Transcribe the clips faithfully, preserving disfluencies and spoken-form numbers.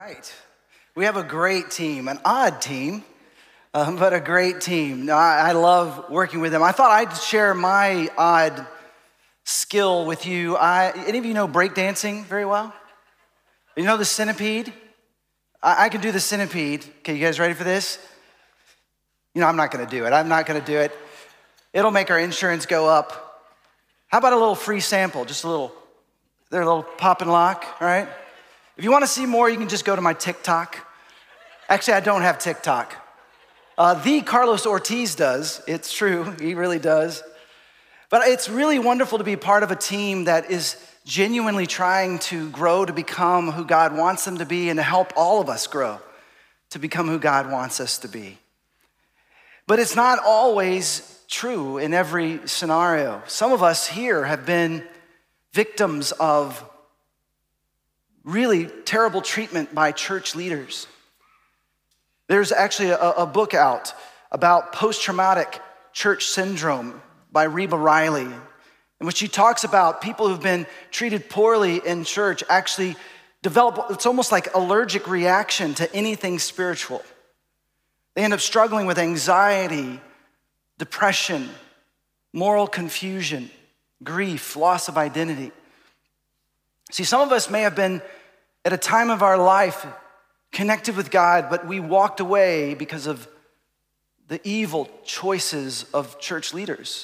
Right. We have a great team, an odd team, um, but a great team. No, I, I love working with them. I thought I'd share my odd skill with you. I, any of you know breakdancing very well? You know the centipede? I, I can do the centipede. Okay, you guys ready for this? You know, I'm not gonna do it. I'm not gonna do it. It'll make our insurance go up. How about a little free sample? Just a little, they're a little pop and lock, all right? If you want to see more, you can just go to my TikTok. Actually, I don't have TikTok. Uh, the Carlos Ortiz does. It's true. He really does. But it's really wonderful to be part of a team that is genuinely trying to grow to become who God wants them to be and to help all of us grow to become who God wants us to be. But it's not always true in every scenario. Some of us here have been victims of really terrible treatment by church leaders. There's actually a, a book out about post-traumatic church syndrome by Reba Riley, in which she talks about people who've been treated poorly in church actually develop, it's almost like allergic reaction to anything spiritual. They end up struggling with anxiety, depression, moral confusion, grief, loss of identity. See, some of us may have been at a time of our life connected with God, but we walked away because of the evil choices of church leaders.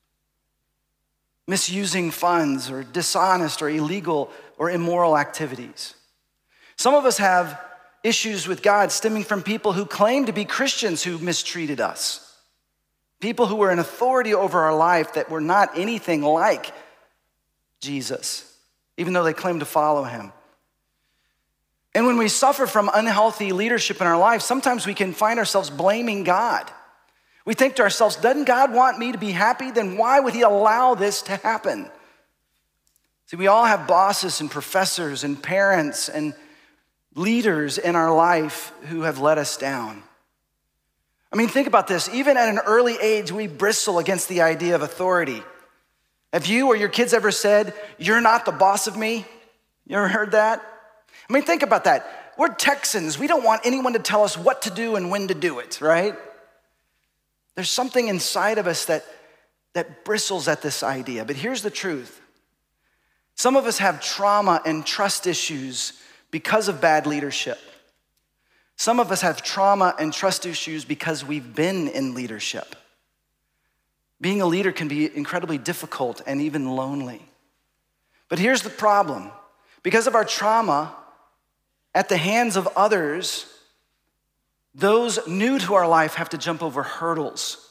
Misusing funds or dishonest or illegal or immoral activities. Some of us have issues with God stemming from people who claim to be Christians who mistreated us. People who were in authority over our life that were not anything like Jesus, even though they claim to follow him. And when we suffer from unhealthy leadership in our life, sometimes we can find ourselves blaming God. We think to ourselves, doesn't God want me to be happy? Then why would he allow this to happen? See, we all have bosses and professors and parents and leaders in our life who have let us down. I mean, think about this. Even at an early age, we bristle against the idea of authority. Have you or your kids ever said, you're not the boss of me? You ever heard that? I mean, think about that. We're Texans. We don't want anyone to tell us what to do and when to do it, right? There's something inside of us that, that bristles at this idea. But here's the truth. Some of us have trauma and trust issues because of bad leadership. Some of us have trauma and trust issues because we've been in leadership. Being a leader can be incredibly difficult and even lonely. But here's the problem. Because of our trauma at the hands of others, those new to our life have to jump over hurdles.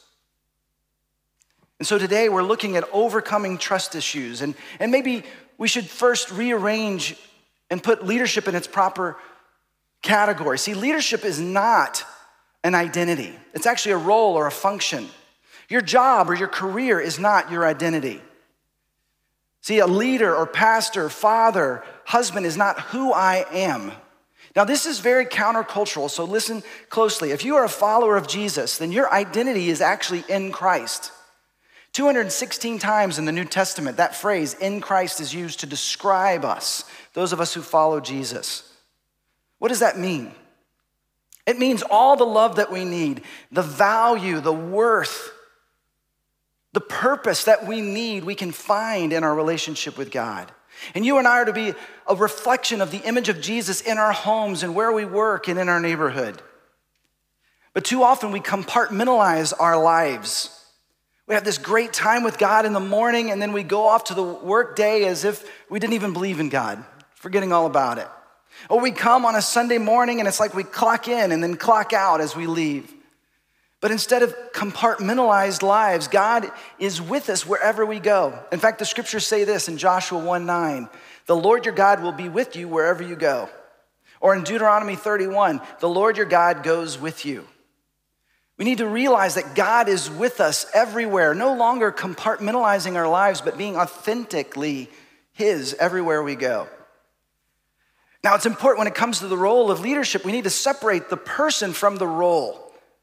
And so today we're looking at overcoming trust issues. And, and maybe we should first rearrange and put leadership in its proper category. See, leadership is not an identity. It's actually a role or a function. Your job or your career is not your identity. See, a leader or pastor, father, husband is not who I am. Now, this is very countercultural, so listen closely. If you are a follower of Jesus, then your identity is actually in Christ. two hundred sixteen times in the New Testament, that phrase, in Christ, is used to describe us, those of us who follow Jesus. What does that mean? It means all the love that we need, the value, the worth, the purpose that we need, we can find in our relationship with God. And you and I are to be a reflection of the image of Jesus in our homes and where we work and in our neighborhood. But too often we compartmentalize our lives. We have this great time with God in the morning and then we go off to the work day as if we didn't even believe in God, forgetting all about it. Or we come on a Sunday morning and it's like we clock in and then clock out as we leave. But instead of compartmentalized lives, God is with us wherever we go. In fact, the scriptures say this in Joshua one nine, the Lord your God will be with you wherever you go. Or in Deuteronomy thirty-one, the Lord your God goes with you. We need to realize that God is with us everywhere, no longer compartmentalizing our lives, but being authentically his everywhere we go. Now, it's important when it comes to the role of leadership, we need to separate the person from the role.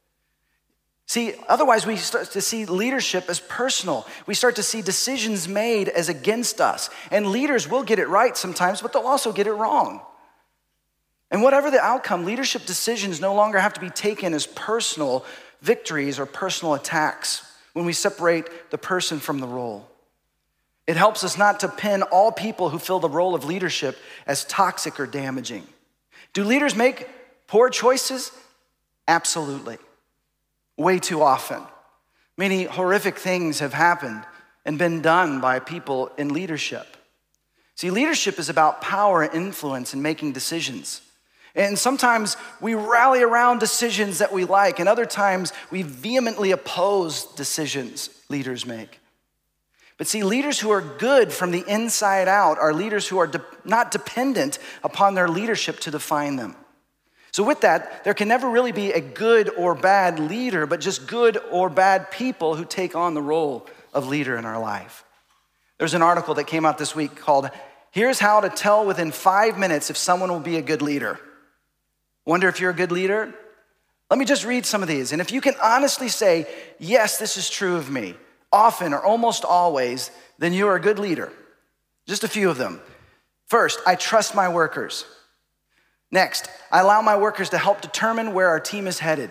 See, otherwise we start to see leadership as personal. We start to see decisions made as against us. And leaders will get it right sometimes, but they'll also get it wrong. And whatever the outcome, leadership decisions no longer have to be taken as personal victories or personal attacks when we separate the person from the role. It helps us not to pin all people who fill the role of leadership as toxic or damaging. Do leaders make poor choices? Absolutely. Way too often. Many horrific things have happened and been done by people in leadership. See, leadership is about power and influence in making decisions. And sometimes we rally around decisions that we like, and other times we vehemently oppose decisions leaders make. But see, leaders who are good from the inside out are leaders who are de- not dependent upon their leadership to define them. So with that, there can never really be a good or bad leader, but just good or bad people who take on the role of leader in our life. There's an article that came out this week called, "Here's How to Tell Within Five Minutes If Someone Will Be a Good Leader." Wonder if you're a good leader? Let me just read some of these. And if you can honestly say, yes, this is true of me, often or almost always, then you are a good leader. Just a few of them. First, I trust my workers. Next, I allow my workers to help determine where our team is headed.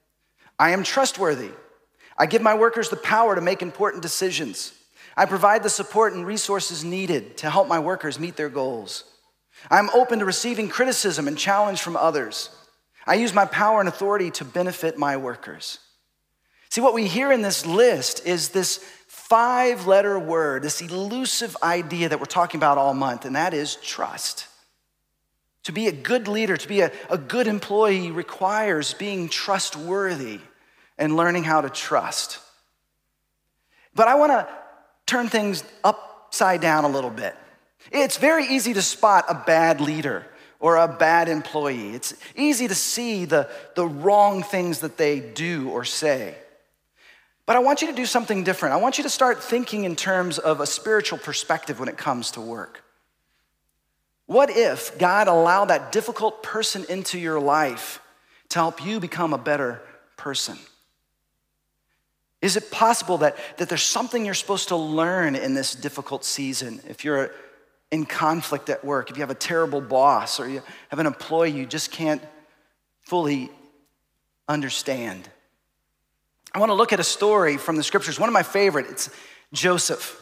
I am trustworthy. I give my workers the power to make important decisions. I provide the support and resources needed to help my workers meet their goals. I'm open to receiving criticism and challenge from others. I use my power and authority to benefit my workers. See, what we hear in this list is this five-letter word, this elusive idea that we're talking about all month, and that is trust. To be a good leader, to be a, a good employee requires being trustworthy and learning how to trust. But I want to turn things upside down a little bit. It's very easy to spot a bad leader or a bad employee. It's easy to see the, the wrong things that they do or say. But I want you to do something different. I want you to start thinking in terms of a spiritual perspective when it comes to work. What if God allowed that difficult person into your life to help you become a better person? Is it possible that, that there's something you're supposed to learn in this difficult season? If you're in conflict at work, if you have a terrible boss or you have an employee you just can't fully understand. I want to look at a story from the scriptures, one of my favorite. It's Joseph.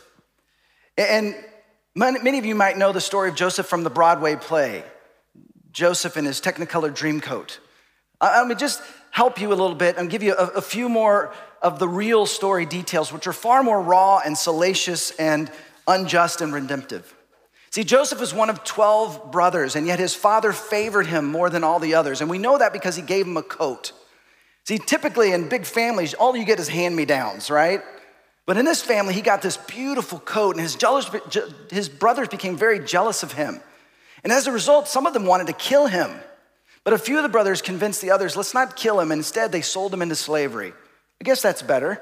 And many of you might know the story of Joseph from the Broadway play, Joseph in his Technicolor Dreamcoat. I'm going to just help you a little bit and give you a, a few more of the real story details, which are far more raw and salacious and unjust and redemptive. See, Joseph was one of twelve brothers, and yet his father favored him more than all the others. And we know that because he gave him a coat. See, typically in big families, all you get is hand-me-downs, right? But in this family, he got this beautiful coat, and his, jealous, his brothers became very jealous of him. And as a result, some of them wanted to kill him. But a few of the brothers convinced the others, let's not kill him. And instead, they sold him into slavery. I guess that's better.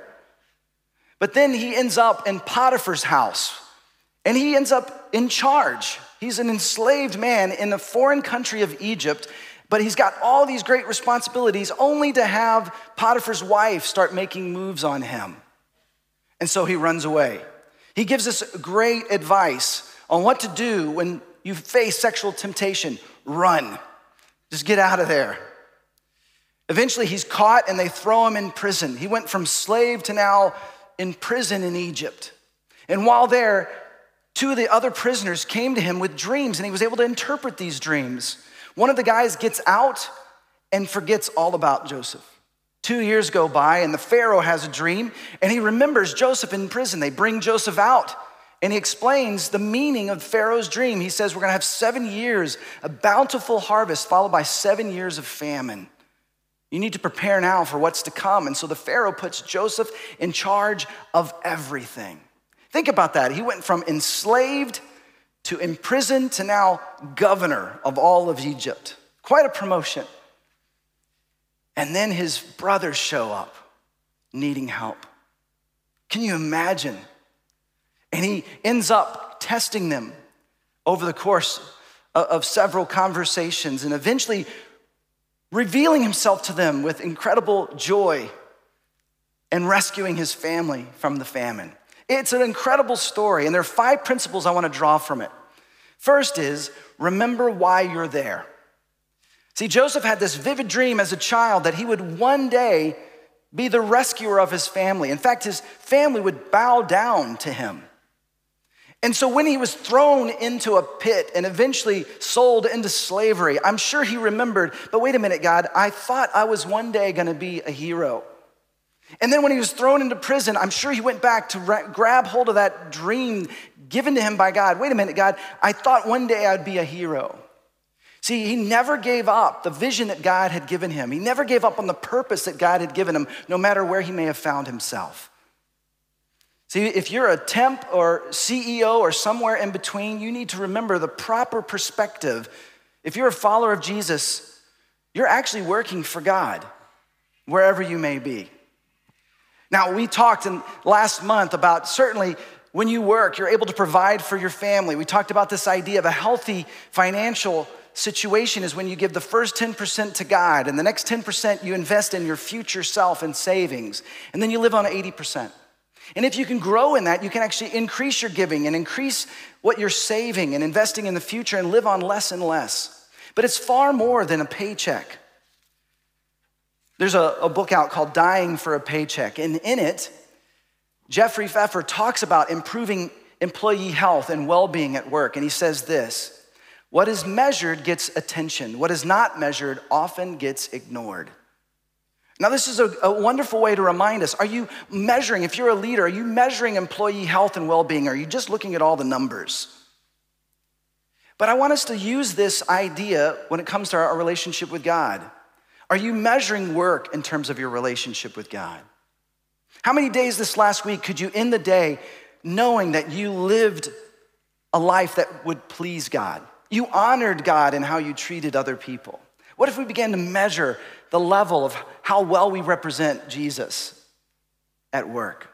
But then he ends up in Potiphar's house, and he ends up in charge. He's an enslaved man in the foreign country of Egypt, but he's got all these great responsibilities only to have Potiphar's wife start making moves on him. And so he runs away. He gives us great advice on what to do when you face sexual temptation. Run. Just get out of there. Eventually he's caught and they throw him in prison. He went from slave to now in prison in Egypt. And while there, two of the other prisoners came to him with dreams, and he was able to interpret these dreams. One of the guys gets out and forgets all about Joseph. Two years go by, and the Pharaoh has a dream, and he remembers Joseph in prison. They bring Joseph out, and he explains the meaning of Pharaoh's dream. He says, we're gonna have seven years, a bountiful harvest, followed by seven years of famine. You need to prepare now for what's to come. And so the Pharaoh puts Joseph in charge of everything. Think about that. He went from enslaved to imprisoned to now governor of all of Egypt. Quite a promotion. And then his brothers show up needing help. Can you imagine? And he ends up testing them over the course of several conversations and eventually revealing himself to them with incredible joy and rescuing his family from the famine. It's an incredible story, and there are five principles I want to draw from it. First is, remember why you're there. See, Joseph had this vivid dream as a child that he would one day be the rescuer of his family. In fact, his family would bow down to him. And so when he was thrown into a pit and eventually sold into slavery, I'm sure he remembered, but wait a minute, God, I thought I was one day gonna be a hero. And then when he was thrown into prison, I'm sure he went back to ra- grab hold of that dream given to him by God. Wait a minute, God, I thought one day I'd be a hero. See, he never gave up the vision that God had given him. He never gave up on the purpose that God had given him, no matter where he may have found himself. See, if you're a temp or C E O or somewhere in between, you need to remember the proper perspective. If you're a follower of Jesus, you're actually working for God, wherever you may be. Now, we talked in last month about certainly when you work, you're able to provide for your family. We talked about this idea of a healthy financial situation is when you give the first ten percent to God and the next ten percent you invest in your future self and savings, and then you live on eighty percent. And if you can grow in that, you can actually increase your giving and increase what you're saving and investing in the future and live on less and less. But it's far more than a paycheck. There's a, a book out called Dying for a Paycheck, and in it, Jeffrey Pfeffer talks about improving employee health and well-being at work, and he says this: what is measured gets attention. What is not measured often gets ignored. Now, this is a, a wonderful way to remind us. Are you measuring, if you're a leader, are you measuring employee health and well-being? Or are you just looking at all the numbers? But I want us to use this idea when it comes to our relationship with God. Are you measuring work in terms of your relationship with God? How many days this last week could you end the day knowing that you lived a life that would please God? You honored God in how you treated other people. What if we began to measure the level of how well we represent Jesus at work?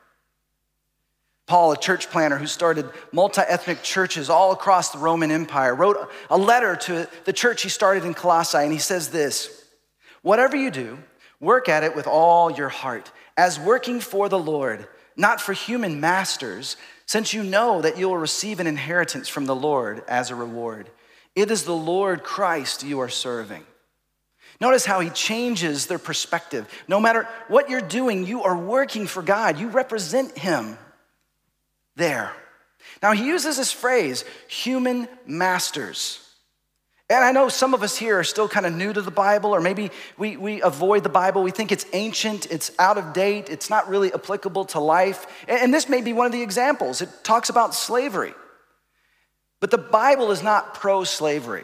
Paul, a church planner who started multi-ethnic churches all across the Roman Empire, wrote a letter to the church he started in Colossae, and he says this: whatever you do, work at it with all your heart, as working for the Lord, not for human masters, since you know that you will receive an inheritance from the Lord as a reward. It is the Lord Christ you are serving. Notice how he changes their perspective. No matter what you're doing, you are working for God. You represent him there. Now, he uses this phrase, human masters. And I know some of us here are still kind of new to the Bible, or maybe we, we avoid the Bible. We think it's ancient, it's out of date, it's not really applicable to life. And this may be one of the examples. It talks about slavery. But the Bible is not pro-slavery.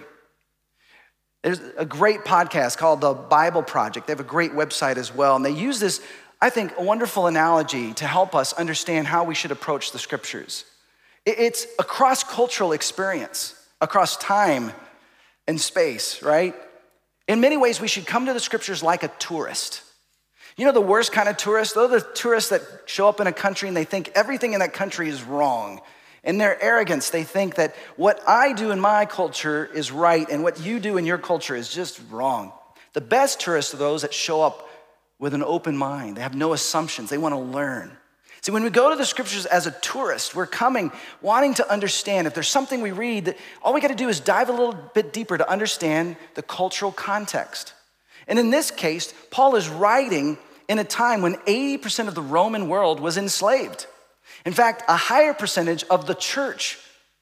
There's a great podcast called The Bible Project. They have a great website as well. And they use this, I think, a wonderful analogy to help us understand how we should approach the scriptures. It's a cross-cultural experience, across time and space, right? In many ways, we should come to the scriptures like a tourist. You know the worst kind of tourist? Those are the tourists that show up in a country and they think everything in that country is wrong. In their arrogance, they think that what I do in my culture is right and what you do in your culture is just wrong. The best tourists are those that show up with an open mind. They have no assumptions. They want to learn. See, when we go to the scriptures as a tourist, we're coming wanting to understand. If there's something we read, that all we got to do is dive a little bit deeper to understand the cultural context. And in this case, Paul is writing in a time when eighty percent of the Roman world was enslaved. In fact, a higher percentage of the church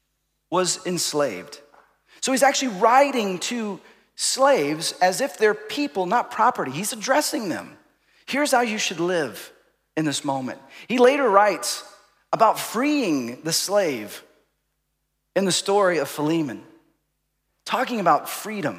was enslaved. So he's actually writing to slaves as if they're people, not property. He's addressing them. Here's how you should live in this moment. He later writes about freeing the slave in the story of Philemon, talking about freedom.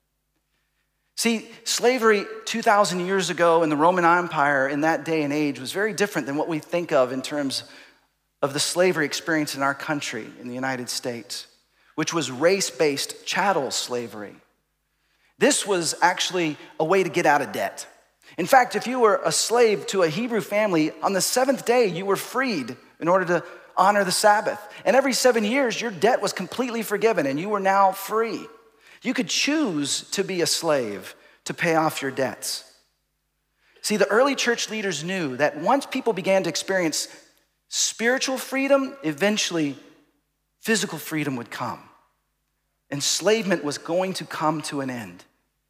See, slavery two thousand years ago in the Roman Empire in that day and age was very different than what we think of in terms of the slavery experience in our country, in the United States, which was race-based chattel slavery. This was actually a way to get out of debt. In fact, if you were a slave to a Hebrew family, on the seventh day, you were freed in order to honor the Sabbath. And every seven years, your debt was completely forgiven and you were now free. You could choose to be a slave to pay off your debts. See, the early church leaders knew that once people began to experience spiritual freedom, eventually physical freedom would come. Enslavement was going to come to an end.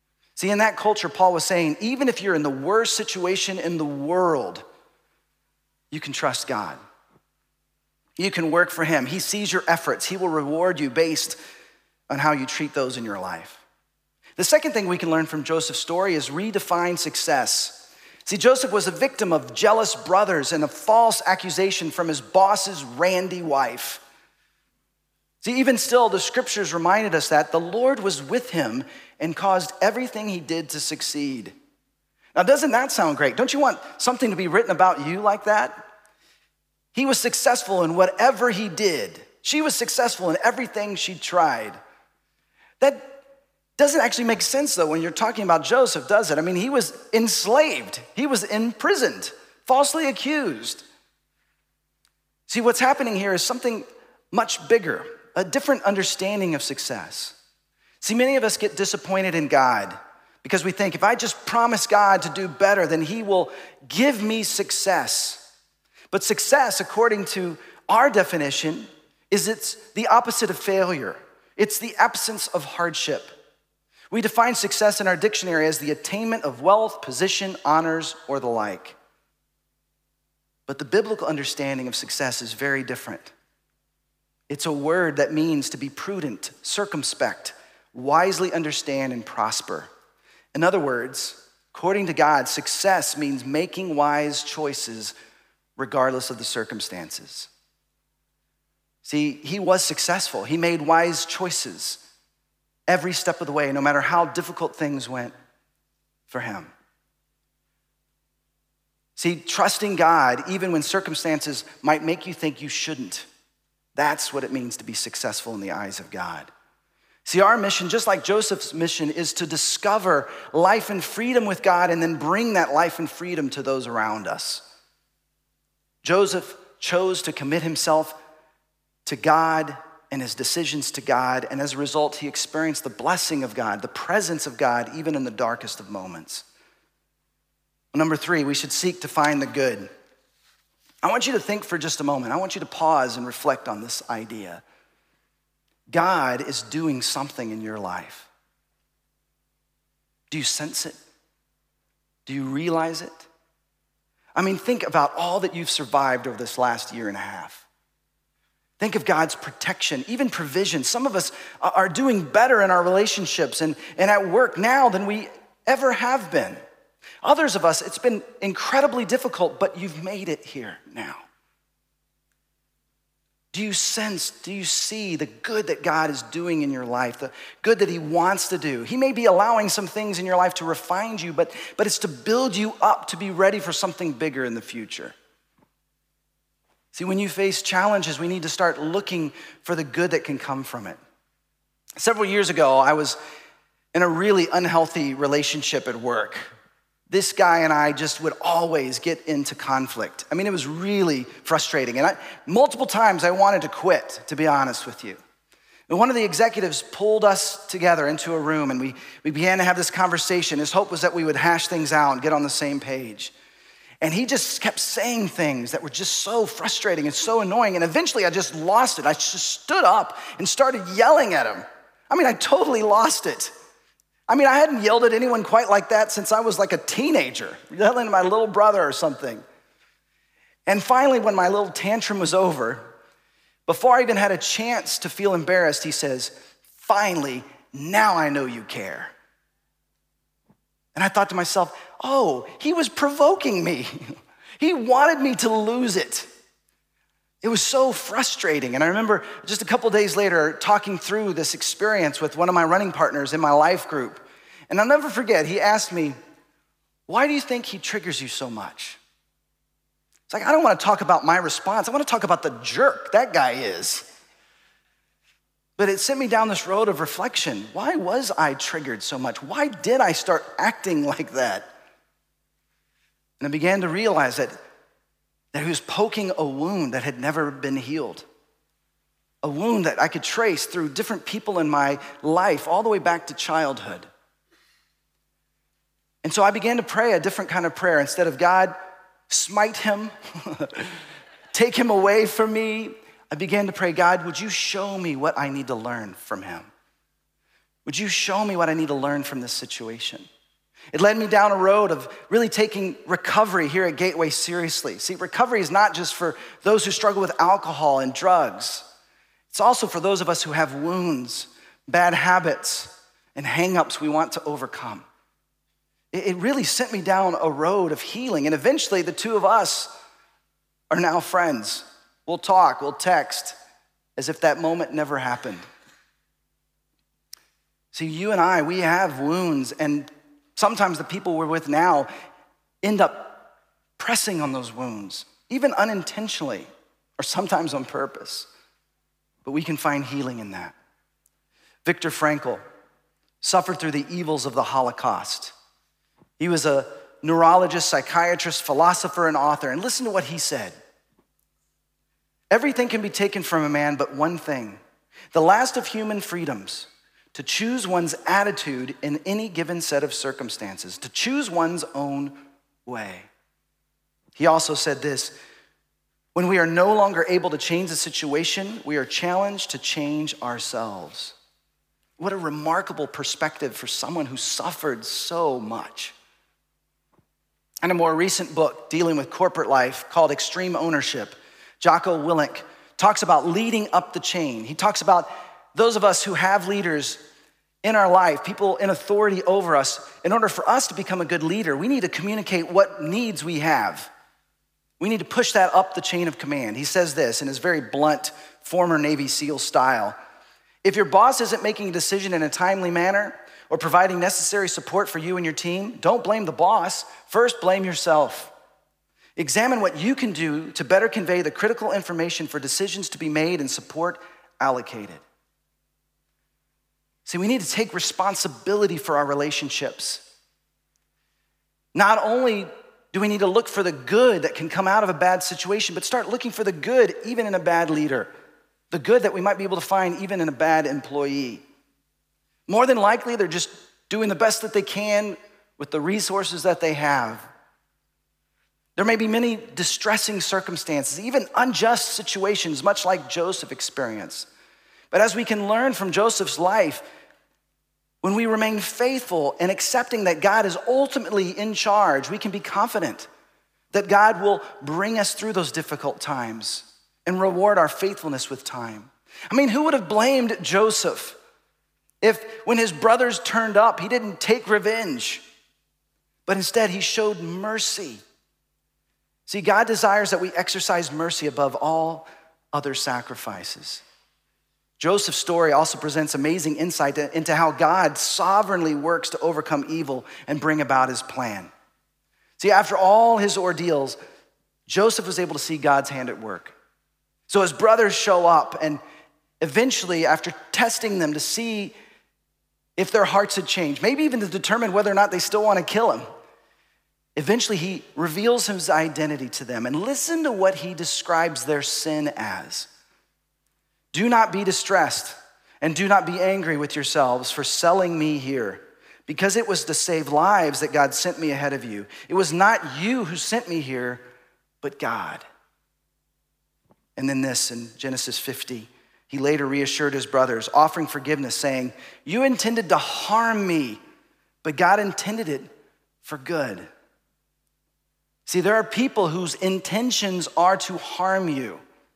See, in that culture, Paul was saying, even if you're in the worst situation in the world, you can trust God. You can work for him. He sees your efforts. He will reward you based on how you treat those in your life. The second thing we can learn from Joseph's story is redefine success. See, Joseph was a victim of jealous brothers and a false accusation from his boss's randy wife. See, even still, the scriptures reminded us that the Lord was with him and caused everything he did to succeed. Now, doesn't that sound great? Don't you want something to be written about you like that? He was successful in whatever he did. She was successful in everything she tried. That doesn't actually make sense, though, when you're talking about Joseph, does it? I mean, he was enslaved. He was imprisoned, falsely accused. See, what's happening here is something much bigger, a different understanding of success. See, many of us get disappointed in God because we think if I just promise God to do better, then he will give me success. But success, according to our definition, is it's the opposite of failure. It's the absence of hardship. We define success in our dictionary as the attainment of wealth, position, honors, or the like. But the biblical understanding of success is very different. It's a word that means to be prudent, circumspect, wisely understand, and prosper. In other words, according to God, success means making wise choices regardless of the circumstances. See, he was successful. He made wise choices every step of the way, no matter how difficult things went for him. See, trusting God, even when circumstances might make you think you shouldn't, that's what it means to be successful in the eyes of God. See, our mission, just like Joseph's mission, is to discover life and freedom with God and then bring that life and freedom to those around us. Joseph chose to commit himself to God and his decisions to God, and as a result, he experienced the blessing of God, the presence of God, even in the darkest of moments. Number three, we should seek to find the good. I want you to think for just a moment. I want you to pause and reflect on this idea. God is doing something in your life. Do you sense it? Do you realize it? I mean, think about all that you've survived over this last year and a half. Think of God's protection, even provision. Some of us are doing better in our relationships and, and at work now than we ever have been. Others of us, it's been incredibly difficult, but you've made it here now. Do you sense, do you see the good that God is doing in your life, the good that he wants to do? He may be allowing some things in your life to refine you, but, but it's to build you up to be ready for something bigger in the future. See, when you face challenges, we need to start looking for the good that can come from it. Several years ago, I was in a really unhealthy relationship at work. This guy and I just would always get into conflict. I mean, it was really frustrating. And I, multiple times I wanted to quit, to be honest with you. And one of the executives pulled us together into a room and we, we began to have this conversation. His hope was that we would hash things out and get on the same page. And he just kept saying things that were just so frustrating and so annoying. And eventually I just lost it. I just stood up and started yelling at him. I mean, I totally lost it. I mean, I hadn't yelled at anyone quite like that since I was like a teenager, yelling at my little brother or something. And finally, when my little tantrum was over, before I even had a chance to feel embarrassed, he says, "Finally, now I know you care." And I thought to myself, oh, he was provoking me. He wanted me to lose it. It was so frustrating. And I remember just a couple days later talking through this experience with one of my running partners in my life group. And I'll never forget, he asked me, "Why do you think he triggers you so much?" It's like, I don't want to talk about my response. I want to talk about the jerk that guy is. But it sent me down this road of reflection. Why was I triggered so much? Why did I start acting like that? And I began to realize that, that he was poking a wound that had never been healed. A wound that I could trace through different people in my life, all the way back to childhood. And so I began to pray a different kind of prayer. Instead of God, smite him, take him away from me, I began to pray, God, would you show me what I need to learn from him? Would you show me what I need to learn from this situation? It led me down a road of really taking recovery here at Gateway seriously. See, recovery is not just for those who struggle with alcohol and drugs. It's also for those of us who have wounds, bad habits, and hang-ups we want to overcome. It really sent me down a road of healing, and eventually the two of us are now friends. We'll talk, we'll text, as if that moment never happened. See, you and I, we have wounds, and sometimes the people we're with now end up pressing on those wounds, even unintentionally, or sometimes on purpose. But we can find healing in that. Viktor Frankl suffered through the evils of the Holocaust. He was a neurologist, psychiatrist, philosopher, and author. And listen to what he said. Everything can be taken from a man but one thing, the last of human freedoms, to choose one's attitude in any given set of circumstances, to choose one's own way. He also said this, when we are no longer able to change the situation, we are challenged to change ourselves. What a remarkable perspective for someone who suffered so much. In a more recent book dealing with corporate life called Extreme Ownership, Jocko Willink talks about leading up the chain. He talks about those of us who have leaders in our life, people in authority over us. In order for us to become a good leader, we need to communicate what needs we have. We need to push that up the chain of command. He says this in his very blunt, former Navy SEAL style. If your boss isn't making a decision in a timely manner or providing necessary support for you and your team, don't blame the boss. First, blame yourself. Examine what you can do to better convey the critical information for decisions to be made and support allocated. See, we need to take responsibility for our relationships. Not only do we need to look for the good that can come out of a bad situation, but start looking for the good even in a bad leader, the good that we might be able to find even in a bad employee. More than likely, they're just doing the best that they can with the resources that they have. There may be many distressing circumstances, even unjust situations, much like Joseph experienced. But as we can learn from Joseph's life, when we remain faithful and accepting that God is ultimately in charge, we can be confident that God will bring us through those difficult times and reward our faithfulness with time. I mean, who would have blamed Joseph if when his brothers turned up, he didn't take revenge, but instead he showed mercy? See, God desires that we exercise mercy above all other sacrifices. Joseph's story also presents amazing insight into how God sovereignly works to overcome evil and bring about his plan. See, after all his ordeals, Joseph was able to see God's hand at work. So his brothers show up, and eventually, after testing them to see if their hearts had changed, maybe even to determine whether or not they still want to kill him, eventually he reveals his identity to them. And listen to what he describes their sin as. Do not be distressed and do not be angry with yourselves for selling me here, because it was to save lives that God sent me ahead of you. It was not you who sent me here, but God. And then this in Genesis fifty, he later reassured his brothers, offering forgiveness, saying, you intended to harm me, but God intended it for good. See, there are people whose intentions are to harm you,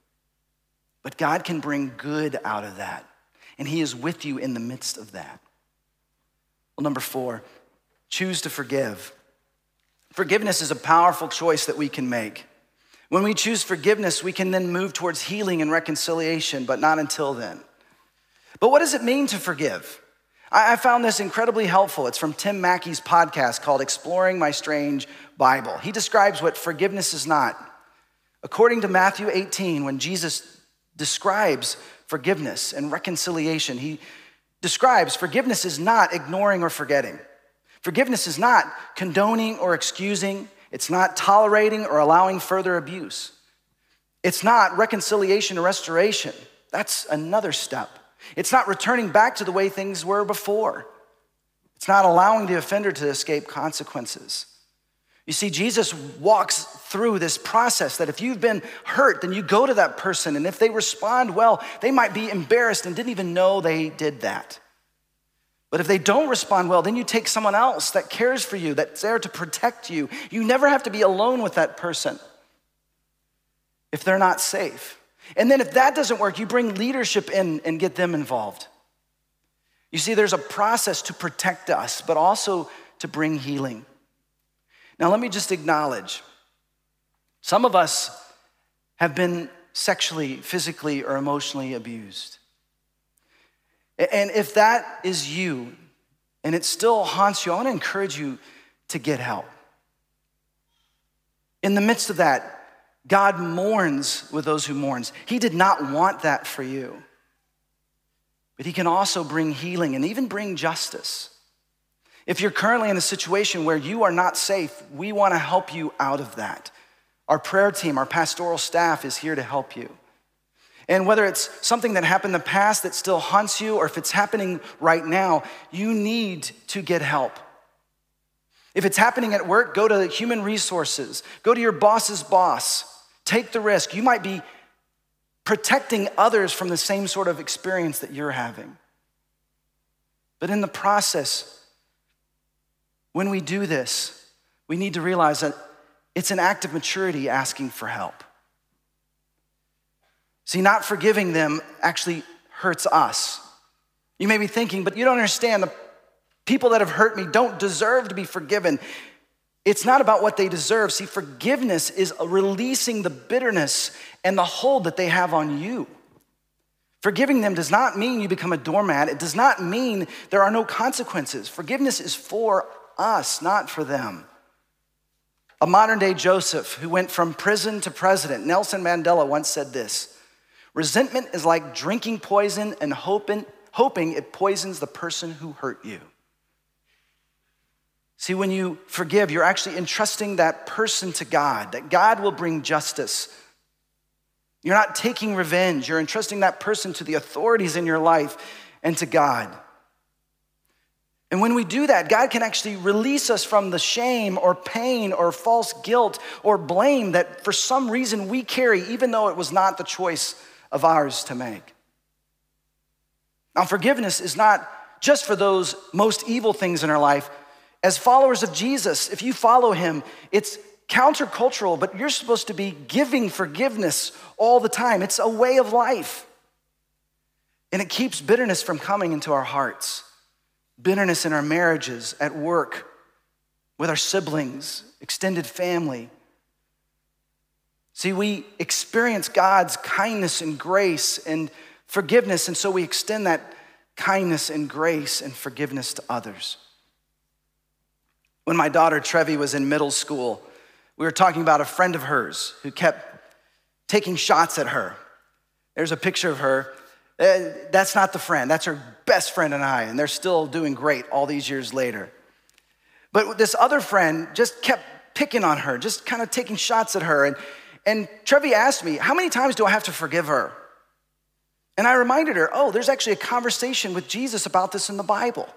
but God can bring good out of that, and he is with you in the midst of that. Well, number four, choose to forgive. Forgiveness is a powerful choice that we can make. When we choose forgiveness, we can then move towards healing and reconciliation, but not until then. But what does it mean to forgive? I found this incredibly helpful. It's from Tim Mackey's podcast called Exploring My Strange Bible. He describes what forgiveness is not. According to Matthew eighteen, when Jesus describes forgiveness and reconciliation, he describes forgiveness is not ignoring or forgetting. Forgiveness is not condoning or excusing. It's not tolerating or allowing further abuse. It's not reconciliation or restoration. That's another step. It's not returning back to the way things were before. It's not allowing the offender to escape consequences. You see, Jesus walks through this process that if you've been hurt, then you go to that person, and if they respond well, they might be embarrassed and didn't even know they did that. But if they don't respond well, then you take someone else that cares for you, that's there to protect you. You never have to be alone with that person if they're not safe. And then if that doesn't work, you bring leadership in and get them involved. You see, there's a process to protect us, but also to bring healing. Now, let me just acknowledge, some of us have been sexually, physically, or emotionally abused. And if that is you, and it still haunts you, I want to encourage you to get help. In the midst of that, God mourns with those who mourns. He did not want that for you. But he can also bring healing and even bring justice. If you're currently in a situation where you are not safe, we want to help you out of that. Our prayer team, our pastoral staff is here to help you. And whether it's something that happened in the past that still haunts you, or if it's happening right now, you need to get help. If it's happening at work, go to human resources. Go to your boss's boss. Take the risk. You might be protecting others from the same sort of experience that you're having. But in the process, when we do this, we need to realize that it's an act of maturity asking for help. See, not forgiving them actually hurts us. You may be thinking, but you don't understand, the people that have hurt me don't deserve to be forgiven. It's not about what they deserve. See, forgiveness is releasing the bitterness and the hold that they have on you. Forgiving them does not mean you become a doormat. It does not mean there are no consequences. Forgiveness is for us, not for them. A modern day Joseph who went from prison to president, Nelson Mandela, once said this: resentment is like drinking poison and hoping, hoping it poisons the person who hurt you. See, when you forgive, you're actually entrusting that person to God, that God will bring justice. You're not taking revenge. You're entrusting that person to the authorities in your life and to God. And when we do that, God can actually release us from the shame or pain or false guilt or blame that for some reason we carry, even though it was not the choice of ours to make. Now, forgiveness is not just for those most evil things in our life. As followers of Jesus, if you follow him, it's countercultural, but you're supposed to be giving forgiveness all the time. It's a way of life. And it keeps bitterness from coming into our hearts. Bitterness in our marriages, at work, with our siblings, extended family. See, we experience God's kindness and grace and forgiveness, and so we extend that kindness and grace and forgiveness to others. When my daughter Trevi was in middle school, we were talking about a friend of hers who kept taking shots at her. There's a picture of her. Uh, that's not the friend. That's her best friend and I, and they're still doing great all these years later. But this other friend just kept picking on her, just kind of taking shots at her. And, and Trevi asked me, how many times do I have to forgive her? And I reminded her, oh, there's actually a conversation with Jesus about this in the Bible.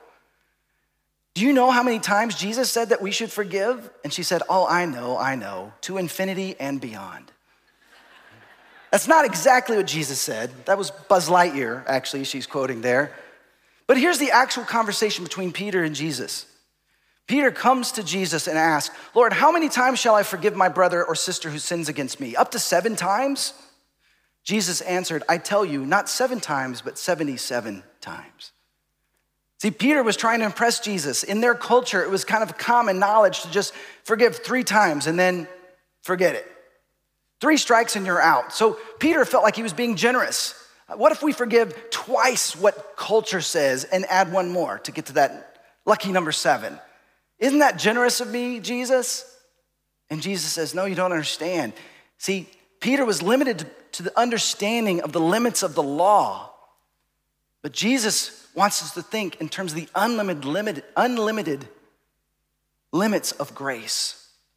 Do you know how many times Jesus said that we should forgive? And she said, oh, I know, I know, to infinity and beyond. That's not exactly what Jesus said. That was Buzz Lightyear, actually, she's quoting there. But here's the actual conversation between Peter and Jesus. Peter comes to Jesus and asks, Lord, how many times shall I forgive my brother or sister who sins against me? Up to seven times? Jesus answered, I tell you, not seven times, but seventy-seven times. See, Peter was trying to impress Jesus. In their culture, it was kind of common knowledge to just forgive three times and then forget it. Three strikes and you're out. So Peter felt like he was being generous. What if we forgive twice what culture says and add one more to get to that lucky number seven? Isn't that generous of me, Jesus? And Jesus says, no, you don't understand. See, Peter was limited to the understanding of the limits of the law. But Jesus wants us to think in terms of the unlimited, limited, unlimited limits of grace.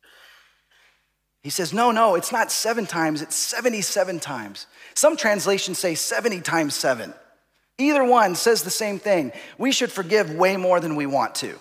He says, no, no, it's not seven times, it's seventy-seven times. Some translations say seventy times seven. Either one says the same thing. We should forgive way more than we want to.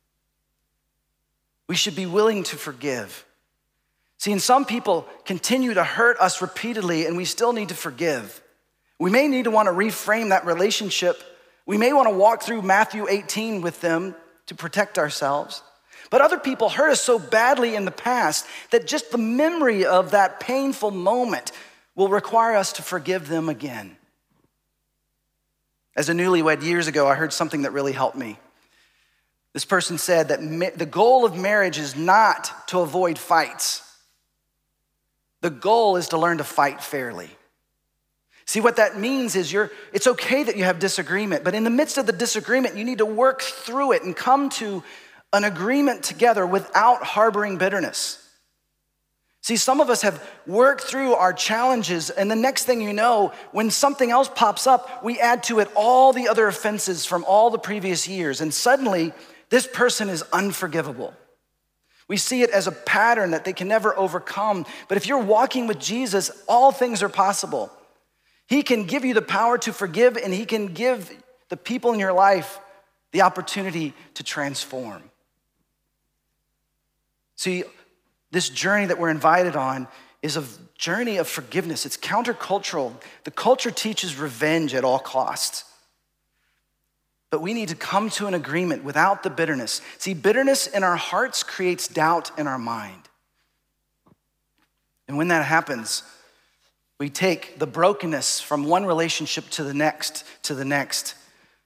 We should be willing to forgive. See, and some people continue to hurt us repeatedly, and we still need to forgive. We may need to want to reframe that relationship We may want to walk through Matthew eighteen with them to protect ourselves. But other people hurt us so badly in the past that just the memory of that painful moment will require us to forgive them again. As a newlywed years ago, I heard something that really helped me. This person said that ma- the goal of marriage is not to avoid fights. The goal is to learn to fight fairly. See, what that means is you're, it's okay that you have disagreement, but in the midst of the disagreement, you need to work through it and come to an agreement together without harboring bitterness. See, some of us have worked through our challenges, and the next thing you know, when something else pops up, we add to it all the other offenses from all the previous years, and suddenly this person is unforgivable. We see it as a pattern that they can never overcome, but if you're walking with Jesus, all things are possible. He can give you the power to forgive, and he can give the people in your life the opportunity to transform. See, this journey that we're invited on is a journey of forgiveness. It's countercultural. The culture teaches revenge at all costs. But we need to come to an agreement without the bitterness. See, bitterness in our hearts creates doubt in our mind. And when that happens, we take the brokenness from one relationship to the next, to the next.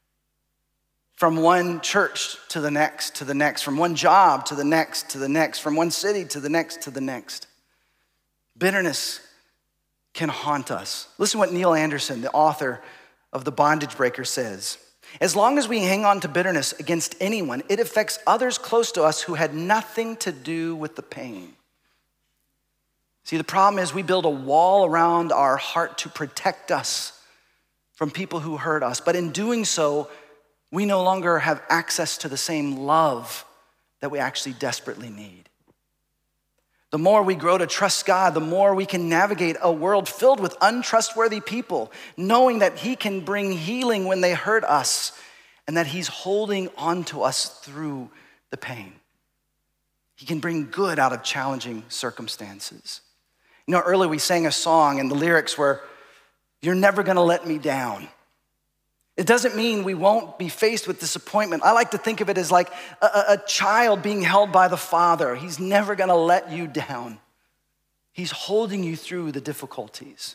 From one church to the next, to the next, from one job to the next, to the next, from one city to the next, to the next. Bitterness can haunt us. Listen to what Neil Anderson, the author of The Bondage Breaker, says. As long as we hang on to bitterness against anyone, it affects others close to us who had nothing to do with the pain. See, the problem is we build a wall around our heart to protect us from people who hurt us, but in doing so, we no longer have access to the same love that we actually desperately need. The more we grow to trust God, the more we can navigate a world filled with untrustworthy people, knowing that he can bring healing when they hurt us and that he's holding on to us through the pain. He can bring good out of challenging circumstances. You know, earlier we sang a song and the lyrics were, "You're never gonna let me down." It doesn't mean we won't be faced with disappointment. I like to think of it as like a, a child being held by the father. He's never gonna let you down. He's holding you through the difficulties.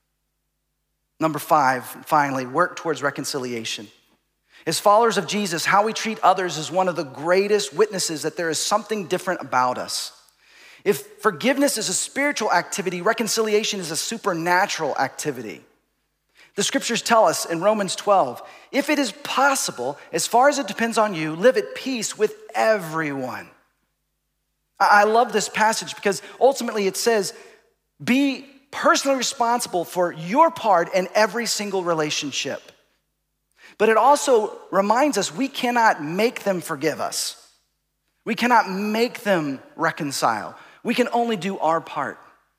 Number five, finally, work towards reconciliation. As followers of Jesus, how we treat others is one of the greatest witnesses that there is something different about us. If forgiveness is a spiritual activity, reconciliation is a supernatural activity. The scriptures tell us in Romans twelve, if it is possible, as far as it depends on you, live at peace with everyone. I love this passage because ultimately it says, be personally responsible for your part in every single relationship. But it also reminds us we cannot make them forgive us. We cannot make them reconcile. We can only do our part.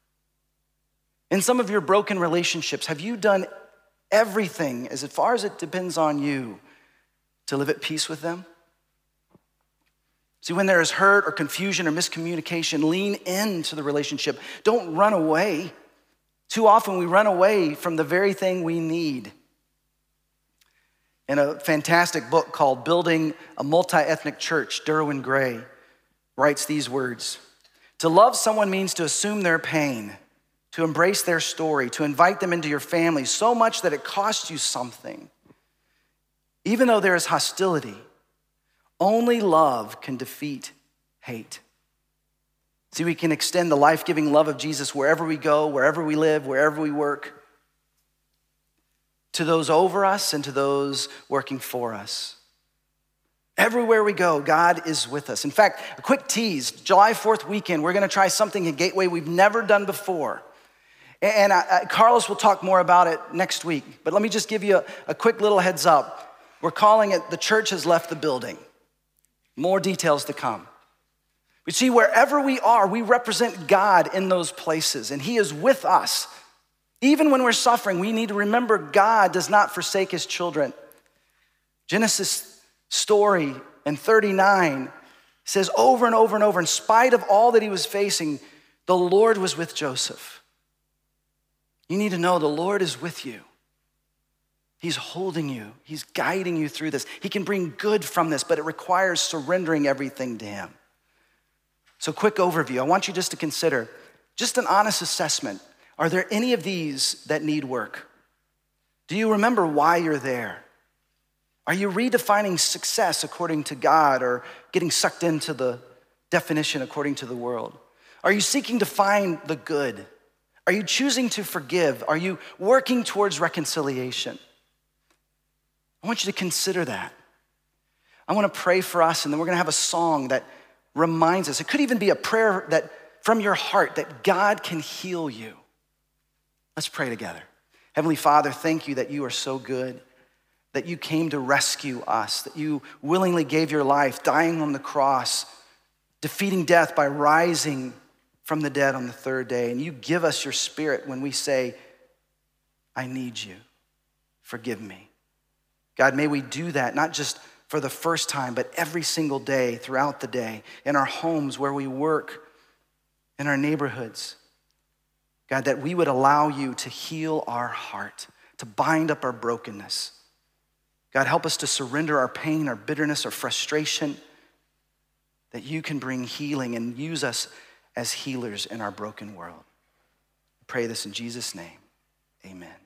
In some of your broken relationships, have you done everything, as far as it depends on you, to live at peace with them? See, when there is hurt or confusion or miscommunication, lean into the relationship. Don't run away. Too often we run away from the very thing we need. In a fantastic book called Building a Multi-Ethnic Church, Derwin Gray writes these words: to love someone means to assume their pain, to embrace their story, to invite them into your family so much that it costs you something. Even though there is hostility, only love can defeat hate. See, we can extend the life-giving love of Jesus wherever we go, wherever we live, wherever we work, to those over us and to those working for us. Everywhere we go, God is with us. In fact, a quick tease, July fourth weekend, we're gonna try something at Gateway we've never done before. And I, I, Carlos will talk more about it next week, but let me just give you a, a quick little heads up. We're calling it The Church Has Left the Building. More details to come. But see, wherever we are, we represent God in those places, and he is with us. Even when we're suffering, we need to remember God does not forsake his children. Genesis story in thirty-nine says over and over and over, in spite of all that he was facing, the Lord was with Joseph. You need to know the Lord is with you. He's holding you. He's guiding you through this. He can bring good from this, but it requires surrendering everything to him. So quick overview. I want you just to consider just an honest assessment. Are there any of these that need work? Do you remember why you're there? Are you redefining success according to God or getting sucked into the definition according to the world? Are you seeking to find the good? Are you choosing to forgive? Are you working towards reconciliation? I want you to consider that. I want to pray for us, and then we're going to have a song that reminds us. It could even be a prayer that from your heart that God can heal you. Let's pray together. Heavenly Father, thank you that you are so good, that you came to rescue us, that you willingly gave your life, dying on the cross, defeating death by rising from the dead on the third day. And you give us your Spirit when we say, I need you. Forgive me. God, may we do that, not just for the first time, but every single day, throughout the day, in our homes, where we work, in our neighborhoods. God, that we would allow you to heal our heart, to bind up our brokenness. God, help us to surrender our pain, our bitterness, our frustration, that you can bring healing and use us as healers in our broken world. I pray this in Jesus' name, amen.